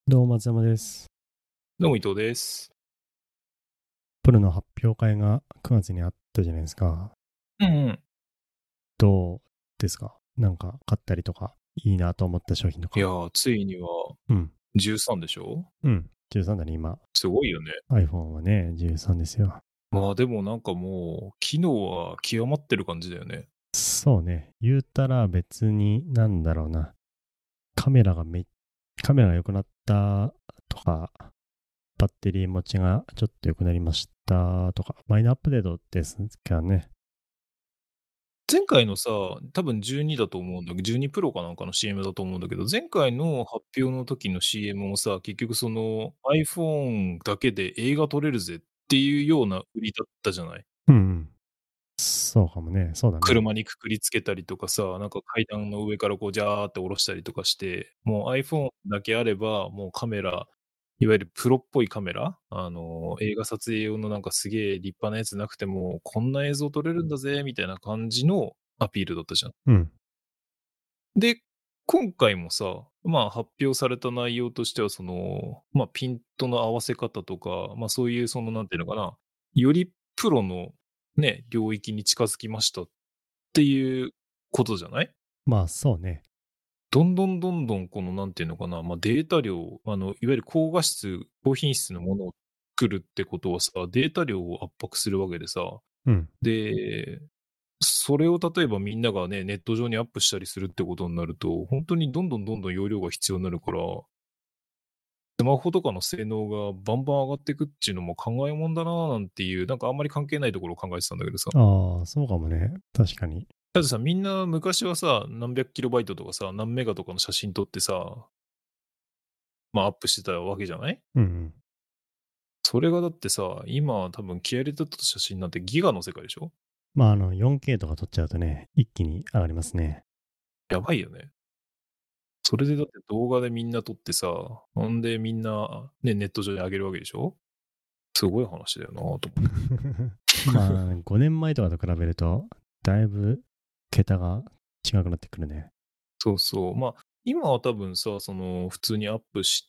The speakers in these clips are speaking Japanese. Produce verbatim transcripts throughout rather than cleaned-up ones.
どうも松山です。 どうも伊藤です。 プルの発表会がくがつにあったじゃないですか。 うんうん。 どうですか？なんか買ったりとか、いいなと思った商品とか。 いやー、ついにはうん。 じゅうさんでしょ？ うん。じゅうさんだね、今。 すごいよね。 iPhone はね、じゅうさんですよ。 まあでもなんかもう、機能は極まってる感じだよね。 そうね。言うたら別に、なんだろうな。カメラがめ、カメラが良くなったとか、バッテリー持ちがちょっと良くなりましたとか、マイナーアップデートですからね。 前回のさ、多分じゅうにだと思うんだけど、じゅうにプロかなんかの シーエム だと思うんだけど、前回の発表の時の シーエム もさ、結局その iPhone だけで映画撮れるぜっていうような売りだったじゃない。 うんうん。そうかもね。そうだね。 車にくくりつけたりとかさ、なんか階段の上からこうジャーって下ろしたりとかして、もう iPhone だけあれば、もうカメラ、いわゆるプロっぽいカメラ、あの、映画撮影用のなんかすげえ立派なやつなくても、こんな映像撮れるんだぜ、みたいな感じのアピールだったじゃん。 うん。 で、今回もさ、まあ発表された内容としては、その、まあピントの合わせ方とか、まあそういうそのなんていうのかな、よりプロのね、領域に近づきましたっていうことじゃない？ まあそうね。 どんどんどんどんこのなんていうのかな、ま、データ量、あの、いわゆる高画質、高品質のものを作るってことはさ、データ量を圧迫するわけでさ、 うん。 で、それを例えばみんながね、ネット上にアップしたりするってことになると、ほんとにどんどんどんどん容量が必要になるから、スマホとかの性能がバンバン上がってくっちゅうのも考えもんだななんていう、なんかあんまり関係ないところを考えてたんだけどさ。 ああ、そうかもね。確かに。 だってさ、みんな昔はさ、何百キロバイトとかさ、何メガとかの写真撮ってさ、まあ、アップしてたわけじゃない？ うんうん。 それがだってさ、今多分気合い入れて撮った写真なんてギガの世界でしょ？ まあ、あの、よんケー とか撮っちゃうとね、一気に上がりますね。 やばいよね。それでだって動画でみんな撮ってさ、ほんでみんな、ね、ネット上に上げるわけでしょ？すごい話だよなと思って。 まあ、ごねんまえとかと比べると、だいぶ桁が違くなってくるね。 そうそう。まあ、今は多分さ、その、普通にアップして、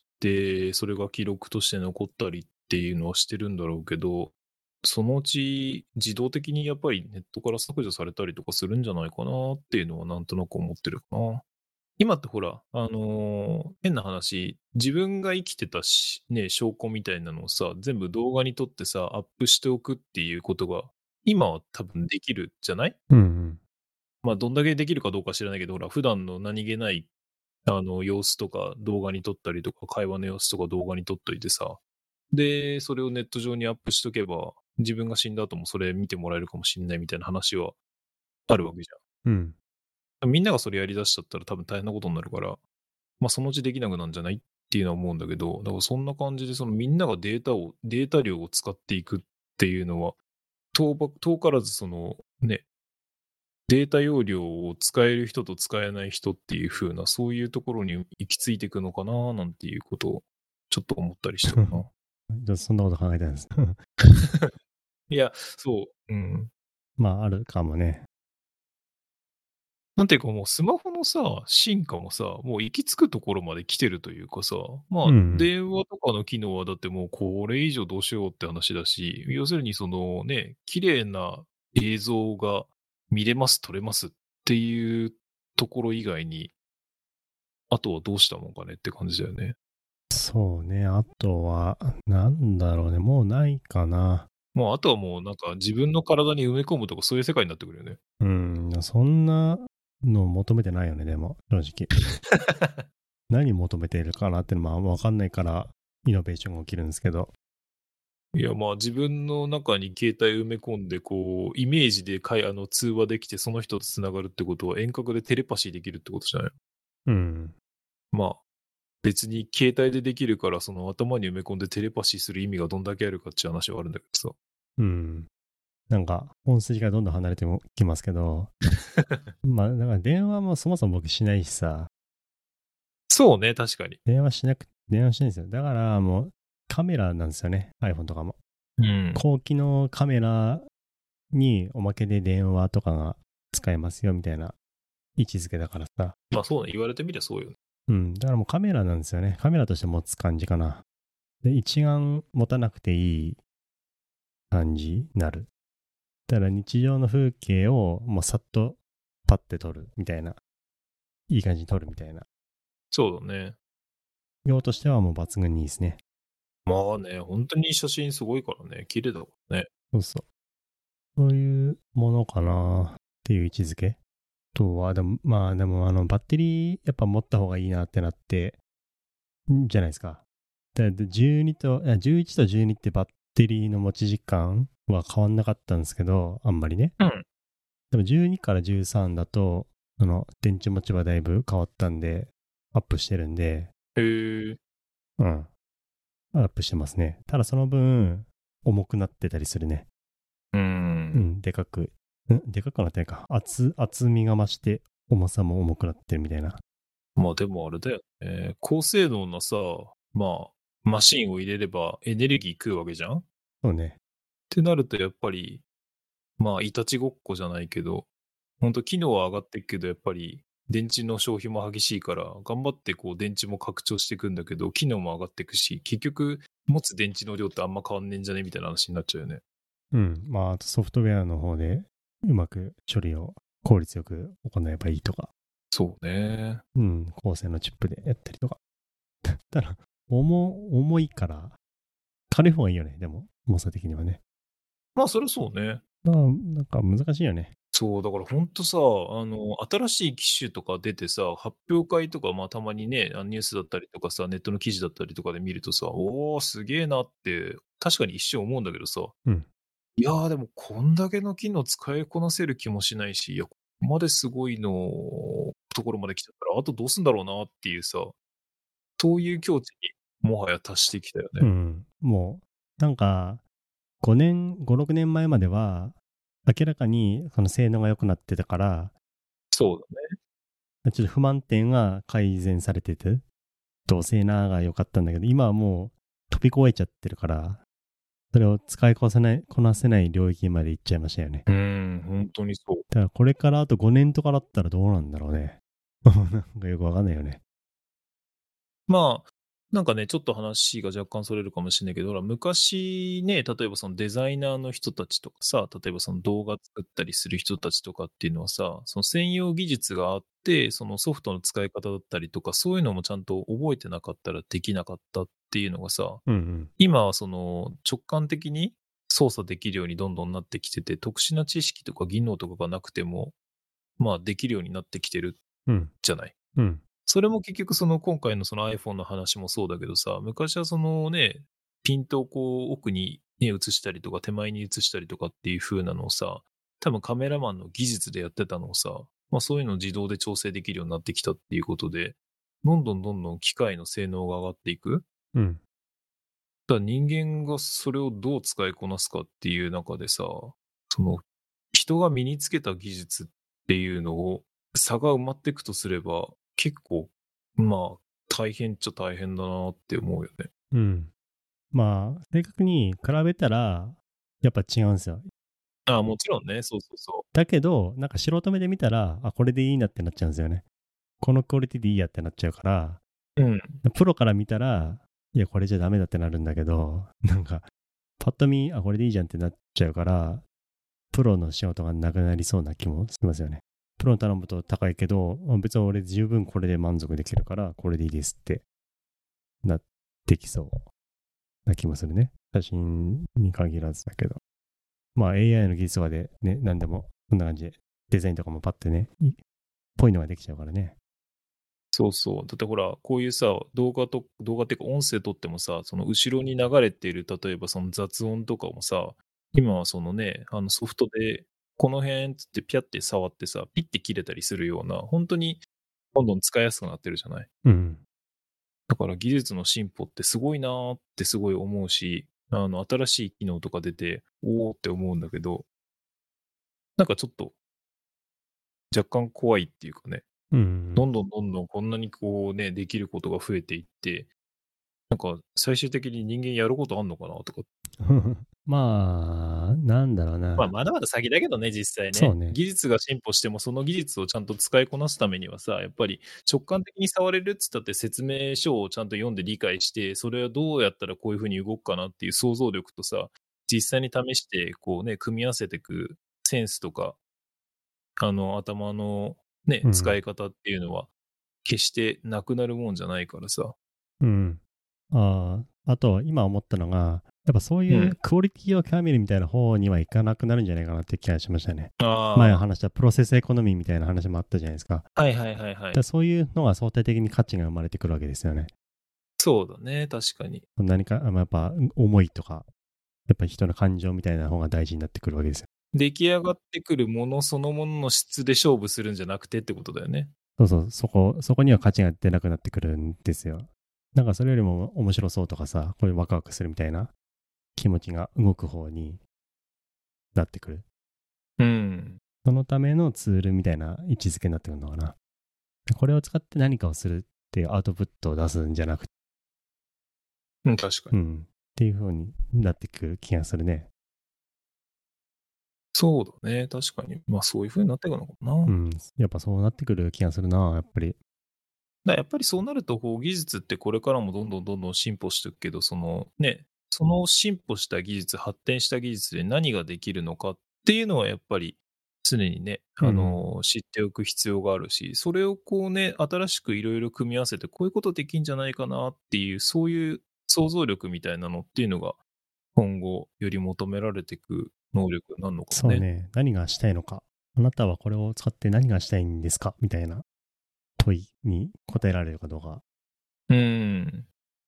それが記録として残ったりっていうのはしてるんだろうけど、そのうち自動的にやっぱりネットから削除されたりとかするんじゃないかなっていうのはなんとなく思ってるかな。今ってほら、あのー変な話、自分が生きてたし、ね、証拠みたいなのをさ、全部動画に撮ってさ、アップしておくっていうことが、今は多分できるじゃない？ うんうん。 まあ、どんだけできるかどうか知らないけど、ほら、普段の何気ない、あの、様子とか動画に撮ったりとか、会話の様子とか動画に撮っといてさ、で、それをネット上にアップしとけば、自分が死んだ後もそれ見てもらえるかもしんないみたいな話はあるわけじうん。 ゃん。みんながそれやり出しちゃったら多分大変なことになるから、まあ、そのうちできなくなんじゃないっていうのは思うんだけど、だからそんな感じで、そのみんながデータを、データ量を使っていくっていうのは、遠ば遠からずその、ね、データ容量を使える人と使えない人っていう風な、そういうところに行き着いていくのかななんていうことを、ちょっと思ったりしたかな。 じゃあそんなこと考えてないです。 いや、そう、うん。 まあ、あるかもね。 なんていうかもうスマホのさ、進化もさ、もう行き着くところまで来てるというかさ、まあ、 うんうん。 電話とかの機能はだってもうこれ以上どうしようって話だし、要するにそのね、綺麗な映像が見れます、撮れますっていうところ以外に、あとはどうしたもんかねって感じだよね。 そうね。あとは、なんだろうね。もうないかな。 もうあとはもうなんか自分の体に埋め込むとかそういう世界になってくるよね。 うん。そんなの求めてないよね、でも、正直。何求めているかなってのもわかんないから、イノベーションが起きるんですけど。 いや、まあ自分の中に携帯埋め込んで、こう、イメージでかい、あの、通話できて、その人と繋がるってことは遠隔でテレパシーできるってことじゃない？ うん。 まあ、別に携帯でできるから、その頭に埋め込んでテレパシーする意味がどんだけあるかっていう話はあるんだけどさ。 うん。なんか、本筋がどんどん離れてきますけど、まあ、だから電話もそもそも僕しないしさ、 そうね、確かに。 電話しなく、電話しないんですよ。だからもう、カメラなんですよね、iPhone とかも。 うん。 高機能カメラにおまけで電話とかが使えますよみたいな位置づけだからさ。 まあそうね、言われてみりゃそうよね。 うん。だからもうカメラなんですよね。カメラとして持つ感じかな。で、一眼持たなくていい感じになる。だから日常の風景をもうさっとパッて撮るみたいな。いい感じに撮るみたいな。 そうだね。 用としてはもう抜群にいいですね。 まあね、本当に写真すごいからね、綺麗だからね。 そうそう。そういうものかなっていう位置づけ。あとは、でも、まあでもあのバッテリーやっぱ持った方がいいなってなって、んじゃないですか。でじゅうにと、いやじゅういちとじゅうにってバッテリーの持ち時間は変わんなかったんですけど、あんまりね。 うん。 でもじゅうにからじゅうさんだと、その電池持ちはだいぶ変わったんで、アップしてるんで、 へえ。 うん。アップしてますね。ただその分、重くなってたりするね。 う。 うんん、でかく。んでかくなってないか。厚、厚みが増して、重さも重くなってるみたいな。 まあでもあれだよね。高性能なさ、まあ、マシンを入れればエネルギー食うわけじゃんっそうね。 てなるとやっぱり、まあ、いたちごっこじゃないけど、ほんと機能は上がっていくけど、やっぱり電池の消費も激しいから、頑張ってこう電池も拡張していくんだけど、機能も上がっていくし、結局持つ電池の量ってあんま変わんねえんじゃねみたいな話になっちゃうよね。 うん。まあ、あとソフトウェアの方で、うまく処理を効率よく行えばいいとか。 そうね。 うん。高性能チップでやったりとか。ただ、重、重いから、軽い方がいいよね。でも、重さ的にはね。 まあ、それはそうね。 だからなんか難しいよね。 そう、だからほんとさ、あの、新しい機種とか出てさ、発表会とか、まあ、たまにね、あニュースだったりとかさ、ネットの記事だったりとかで見るとさ、おー、すげえなって、確かに一瞬思うんだけどさ、 うんいやー、でもこんだけの機能使いこなせる気もしないし、いや、ここまですごいのところまで来たから、あとどうすんだろうなっていうさ、そういう境地にもはや達してきたよね。 うん。もう、なんか、ごねん、ご、ろくねんまえまでは、明らかにその性能が良くなってたから、 そうだね。 ちょっと不満点は改善されてて、どう性能が良かったんだけど、今はもう飛び越えちゃってるから、それを使いこなせない、こなせない領域まで行っちゃいましたよね。 うーん、本当にそう。 だからこれからあとごねんとかだったらどうなんだろうね。なんかよくわかんないよね。 まあ、なんかね、ちょっと話が若干それるかもしれないけど、ほら、昔ね、例えばそのデザイナーの人たちとかさ、例えばその動画作ったりする人たちとかっていうのはさ、その専用技術があって、そのソフトの使い方だったりとか、そういうのもちゃんと覚えてなかったらできなかったっていうのがさ、 うんうん。 今はその直感的に操作できるようにどんどんなってきてて、特殊な知識とか技能とかがなくても、まあできるようになってきてるうん。 じゃない。 うん。 それも結局その今回のその iPhone の話もそうだけどさ、昔はそのね、ピントをこう奥にね、映したりとか手前に映したりとかっていう風なのをさ、多分カメラマンの技術でやってたのをさ、まあそういうのを自動で調整できるようになってきたっていうことで、どんどんどんどん機械の性能が上がっていく。 うん。 だから人間がそれをどう使いこなすかっていう中でさ、その人が身につけた技術っていうのを差が埋まっていくとすれば、結構、まあ、大変っちゃ大変だなって思うよね。 うん。まあ、正確に比べたら、やっぱ違うんですよ。 ああ、もちろんね、そうそうそだけど、なんか素人目で見たら、あ、これでいいなってなっちゃうんですよね。このクオリティでいいやってなっちゃうから、 う。うん。 プロから見たら、いや、これじゃダメだってなるんだけど、なんか、パッと見、あ、これでいいじゃんってなっちゃうから、プロの仕事がなくなりそうな気もしますよね。プロに頼むと高いけど、別に俺十分これで満足できるから、これでいいですってなってきそうな気もするね。写真に限らずだけど。まあ エーアイ の技術とかでね、何でもこんな感じでデザインとかもパッてね、いぽいのができちゃうからね。 そうそう。だってほら、こういうさ、動画と、動画っていうか音声撮ってもさ、その後ろに流れている、例えばその雑音とかもさ、今はそのね、あのソフトで、この辺っつってピャって触ってさ、ピッて切れたりするような、本当にどんどん使いやすくなってるじゃない。 うん。 だから技術の進歩ってすごいなーってすごい思うし、あの、新しい機能とか出て、おーって思うんだけど、なんかちょっと若干怖いっていうかね、 うん。 どんどんどんどんこんなにこうね、できることが増えていって、なんか最終的に人間やることあんのかなとかまあ、なんだろうな。 まあ、まだまだ先だけどね、実際ね。 そうね。 技術が進歩しても、その技術をちゃんと使いこなすためにはさ、やっぱり直感的に触れるっつったって説明書をちゃんと読んで理解して、それはどうやったらこういう風に動くかなっていう想像力とさ、実際に試して、こうね、組み合わせていくセンスとか、あの、頭のね、 うん。 使い方っていうのは、決してなくなるもんじゃないからさ。 うん。ああ、あと、今思ったのが、やっぱそうう。 いうんクオリティを極めるみたいな方にはいかなくなるんじゃないかなって気がしましたね。 ああ。 前話したプロセスエコノミーみたいな話もあったじゃないですか。 はいはいはいはい。 だそういうのが相対的に価値が生まれてくるわけですよね。 そうだね、確かに。 何か、やっぱ思いとか、やっぱ人の感情みたいな方が大事になってくるわけですよ。 出来上がってくるものそのものの質で勝負するんじゃなくてってことだよね。 そうそう、そこ、そこには価値が出なくなってくるんですよ。なんかそれよりも面白そうとかさ、こういうワクワクするみたいな気持ちが動く方になってくる。 うん。 そのためのツールみたいな位置づけになってくるのかな。これを使って何かをするっていうアウトプットを出すんじゃなくて、 うん、確かに。 うん。っていう風になってくる気がするね。 そうだね、確かに。まあそういう風になっていくのかな。 うん。やっぱそうなってくる気がするな、やっぱり。 だやっぱりそうなると、こう技術ってこれからもどんどんどんどん進歩していくけど、そのね、その進歩した技術、発展した技術で何ができるのかっていうのはやっぱり常にね、あの、知っておく必要があるし、それをこうね、新しくいろいろ組み合わせて、こういうことできんじゃないかなっていう、そういう想像力みたいなのっていうのが、今後より求められていく能力になるのかもね。 そうね。何がしたいのか。あなたはこれを使って何がしたいんですかみたいな問いに答えられるかどうか。 うん。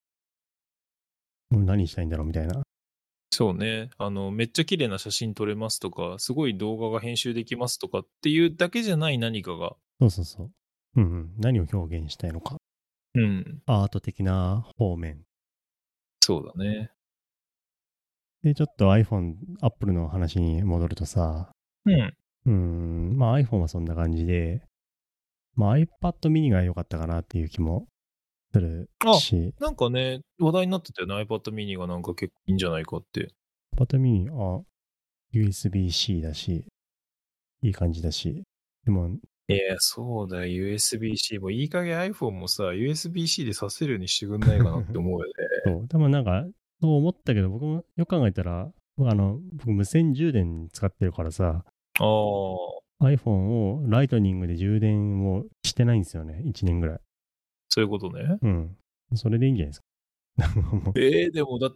うん何したいんだろうみたいな。 そうね。あの、めっちゃ綺麗な写真撮れますとか、すごい動画が編集できますとかっていうだけじゃない何かが。 そうそうそう。うんうん。何を表現したいのか。 うん。 アート的な方面。 そうだね。 で、ちょっと iPhone、Apple の話に戻るとさ、 うん。 うーん、まあ iPhone はそんな感じで、まあ iPad mini が良かったかなっていう気もするあ、 し、 なんかね、話題になってたよね。iPad mini がなんか結構いいんじゃないかって。 iPad mini、あ、ユーエスビー-C だし、いい感じだし、でも、 いや、そうだよ。ユーエスビー-C もいい加減 iPhone もさ、ユーエスビー-C で挿せるようにしてくんないかなって思うよね。 そう、でもなんか、そう思ったけど、僕もよく考えたら、あの、僕無線充電使ってるからさ、 ああ、 iPhone をライトニングで充電をしてないんですよね。いちねんぐらい。 そういうことね。 うん。それでいいんじゃないですか。 えー、でもだって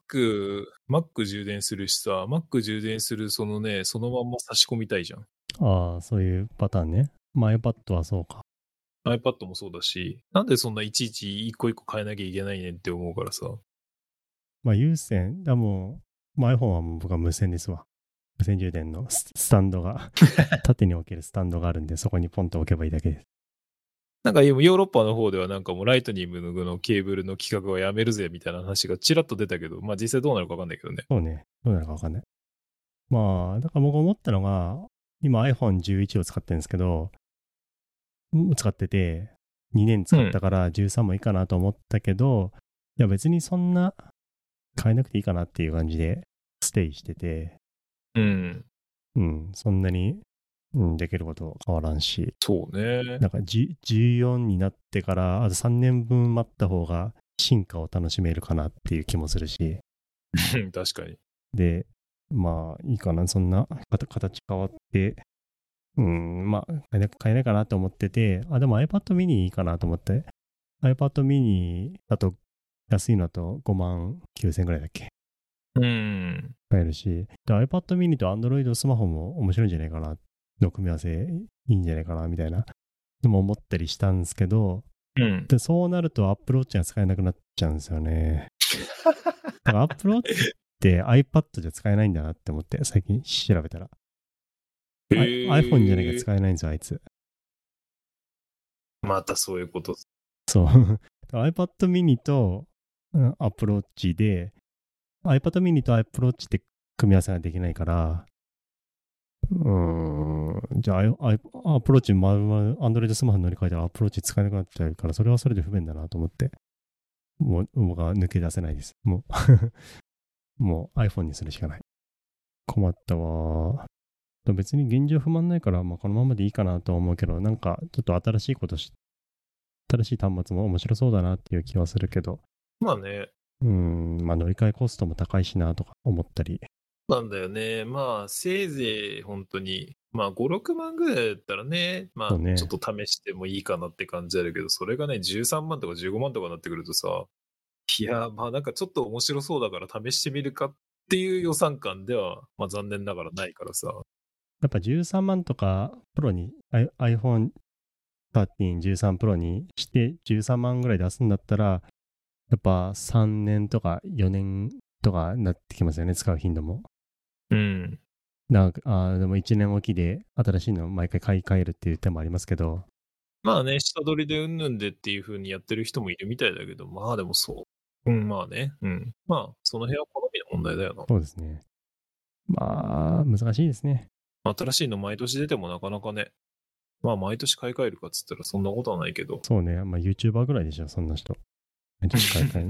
Mac、Mac 充電するしさ、Mac 充電するそのね、そのまんま差し込みたいじゃん。 ああ、そういうパターンね。まあ iPad はそうか。 iPad もそうだし、なんでそんないちいち一個一個変えなきゃいけないねんって思うからさ。 まあ有線、だもう、まあ、iPhone はもう僕は無線ですわ。無線充電のススタンドが、縦に置けるスタンドがあるんで、そこにポンと置けばいいだけです。 なんかヨーロッパの方ではなんかもうライトニングのケーブルの規格はやめるぜみたいな話がちらっと出たけど、まあ実際どうなるかわかんないけどね。 そうね。どうなるかわかんない。まあ、だから僕思ったのが、今 アイフォンじゅういち を使ってるんですけど、使ってて、にねん使ったからじゅうさんもいいかなと思ったけど、いや別にそんな変えなくていいかなっていう感じでステイしてて、 うん。 うん、そんなに、うん、できること変わらんし、 そうね。 なんかじじゅうよんになってからあとさんねんぶん待った方が進化を楽しめるかなっていう気もするし、 確かに。 で、まあいいかな、そんな形変わって、うん、まあ変えない変えないかなと思ってて、あ、でも iPad mini いいかなと思って、iPad mini だと安いのだとごまんきゅうせんぐらいだっけうん。 買えるし、で iPad mini と Android スマホも面白いんじゃないかなの組み合わせいいんじゃないかなみたいなのも思ったりしたんですけど、 うん。 でそうなると Apple Watch が使えなくなっちゃうんですよね。だから Apple Watch って iPad じゃ使えないんだなって思って最近調べたら。 へ iPhone じゃなきゃ使えないんですよ、あいつ。 またそういうこと。 そう。iPad mini と、うん、Apple Watch で、iPad mini と Apple Watch って組み合わせができないから、うーん、じゃあ、Apple Watch まるまる Android スマホに乗り換えたら Apple Watch 使えなくなっちゃうから、それはそれで不便だなと思って、もう、僕は抜け出せないです。もうもう iPhone にするしかない。困ったわ。別に現状不満ないから、まあ、このままでいいかなとは思うけど、なんかちょっと新しいことし、新しい端末も面白そうだなっていう気はするけど、 まあね。 うーん、まあ乗り換えコストも高いしなとか思ったり。 なんだよね。まあ、せいぜい本当に、まあ、ご、ろくまんぐらいだったらね、まあ、 ね、 ちょっと試してもいいかなって感じあるけど、それがね、じゅうさんまんとかじゅうごまんとかになってくるとさ、いや、まあなんかちょっと面白そうだから試してみるかっていう予算感では、まあ残念ながらないからさ。 やっぱじゅうさんまんとかプロに、iPhone じゅうさん、じゅうさんプロにしてじゅうさんまんぐらい出すんだったら、やっぱさんねんとかよねんとかなってきますよね、使う頻度も。 うん。 なんか、あでもいちねんおきで新しいのを毎回買い替えるっていう手もありますけど。 まあね、下取りでうんぬんでっていう風にやってる人もいるみたいだけど、まあでもそう。うん、まあね。うん。まあ、その辺は好みの問題だよな。 そうですね。まあ、難しいですね。 新しいの毎年出てもなかなかね。まあ毎年買い替えるかっつったらそんなことはないけど。 そうね。まあ YouTuber ぐらいでしょ、そんな人。毎年買い替える。うん。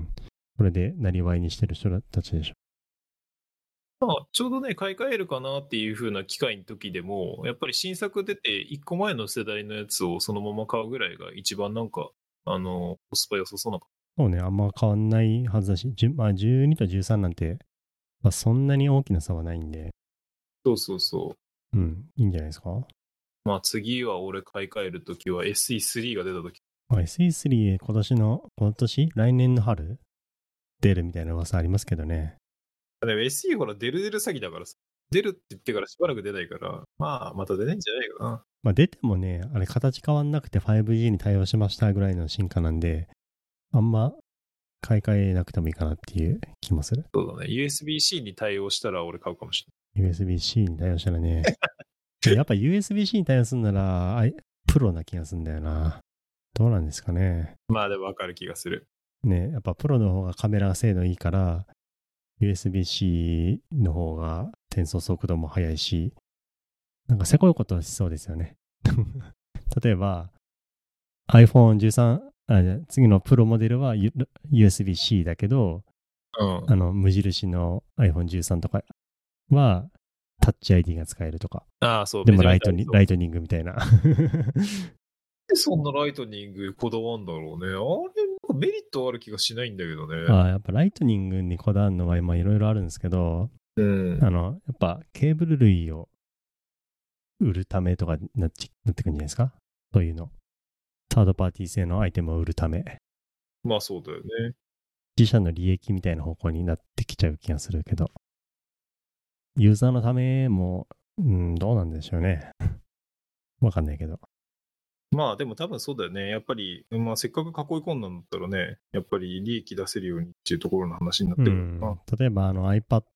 これでなりわいにしてる人たちでしょ。 まあ、ちょうどね、買い替えるかなっていう風な機会の時でも、やっぱり新作出ていっこまえの世代のやつをそのまま買うぐらいが一番なんか、あの、コスパ良さそうな。 そうね、あんま変わんないはずだし、じゅまあ、じゅうにとじゅうさんなんて、まあ、そんなに大きな差はないんで、 そうそうそう。 うん、いいんじゃないですか。 まあ次は俺買い替える時は エスイースリー が出た時。 まあ、エスイースリー 今年の、今年来年の春出るみたいな噂ありますけどね。 でも エスイー ほら出る出る詐欺だからさ。出るって言ってからしばらく出ないから、まあまた出ないんじゃないかな。 まあ出てもね、あれ形変わんなくて ファイブジー に対応しましたぐらいの進化なんで、あんま買い替えなくてもいいかなっていう気もする。 そうだね。ユーエスビー-C に対応したら俺買うかもしれない。ユーエスビー-C に対応したらね。やっぱ ユーエスビー-C に対応するなら、あいプロな気がするんだよな。どうなんですかね。 まあでもわかる気がする。 ね、やっぱプロの方がカメラ精度いいから、ユーエスビー-C の方が転送速度も速いし、なんかせこいことはしそうですよね。例えば、アイフォンじゅうさん、あ次のプロモデルは ユーエスビー-C だけど、 うん、 あの無印の アイフォンじゅうさん とかはタッチ アイディー が使えるとか。 ああ、そう。 でもライトニライトニングみたいな。 そんなライトニングこだわんだろうね。あれ、メリットある気がしないんだけどね。 ああ、やっぱライトニングにこだわるのは今いろいろあるんですけど、 うん、 あの、やっぱケーブル類を売るためとかになってなってくるんじゃないですか。そういうの。サードパーティー製のアイテムを売るため。 まあそうだよね。 自社の利益みたいな方向になってきちゃう気がするけど。ユーザーのためも、うん、どうなんでしょうね。わかんないけど。 まあでも多分そうだよね。やっぱり、まあせっかく囲い込んだんだったらね、やっぱり利益出せるようにっていうところの話になってるのかな。 例えばあの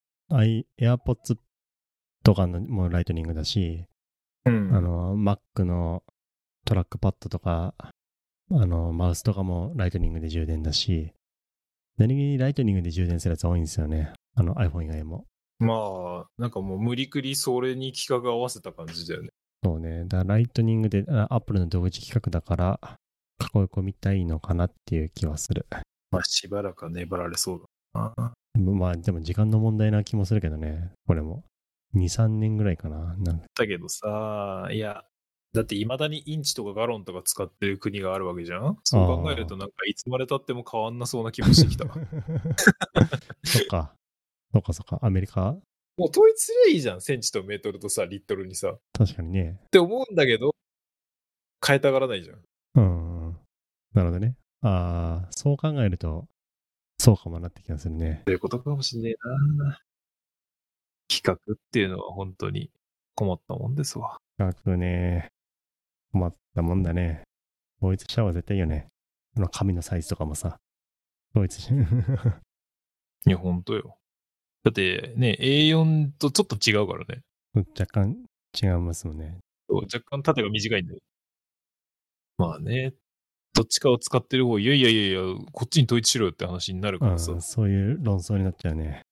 iPad、AirPods とかのもライトニングだし、 うん、 あの Mac のトラックパッドとか、あのマウスとかもライトニングで充電だし、何気にライトニングで充電するやつ多いんですよね。あの iPhone 以外も。 まあ、なんかもう無理くりそれに規格合わせた感じだよね。 そうね。だからライトニングで、アップルの独自規格だから、囲い込みたいのかなっていう気はする。 まあしばらくは粘られそうだな。 まあでも時間の問題な気もするけどね。これも。に、さんねんぐらいかな。なんだけどさ、いや、だって未だにインチとかガロンとか使ってる国があるわけじゃん。そう考えるとなんかいつまで経っても変わんなそうな気もしてきた。 そっか。そっかそっか。アメリカもう統一すりゃいいじゃん。センチとメートルとさ、リットルにさ。 確かにね。 って思うんだけど、変えたがらないじゃん。 うん。なるほどね。ああ、そう考えると、そうかもなって気がするね。 そういうことかもしんねえな。企画っていうのは本当に困ったもんですわ。 企画ね。困ったもんだね。統一した方が絶対いいよね。この紙のサイズとかもさ。統一しいや、本当よ。だってね、エーよん とちょっと違うからね。 若干違いますもんね。 若干縦が短いんだよ。まあね、どっちかを使ってる方、いやいやいやいや、こっちに統一しろよって話になるからさ。 うん、そういう論争になっちゃうね。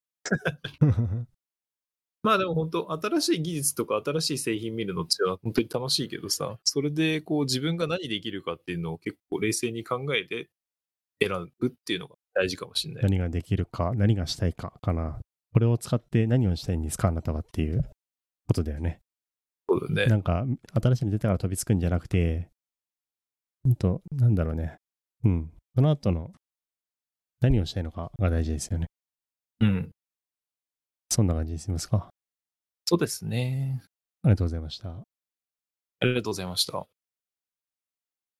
まあでも本当、新しい技術とか新しい製品見るのっては本当に楽しいけどさ、それでこう自分が何できるかっていうのを結構冷静に考えて選ぶっていうのが大事かもしれない。 何ができるか、何がしたいかかな。これを使って何をしたいんですか、あなたはっていうことだよね。 そうだね。 なんか、新しいの出たから飛びつくんじゃなくて、ほんと、なんだろうね。うん。その後の何をしたいのかが大事ですよね。 うん。 そんな感じにしますか。 そうですね。 ありがとうございました。 ありがとうございました。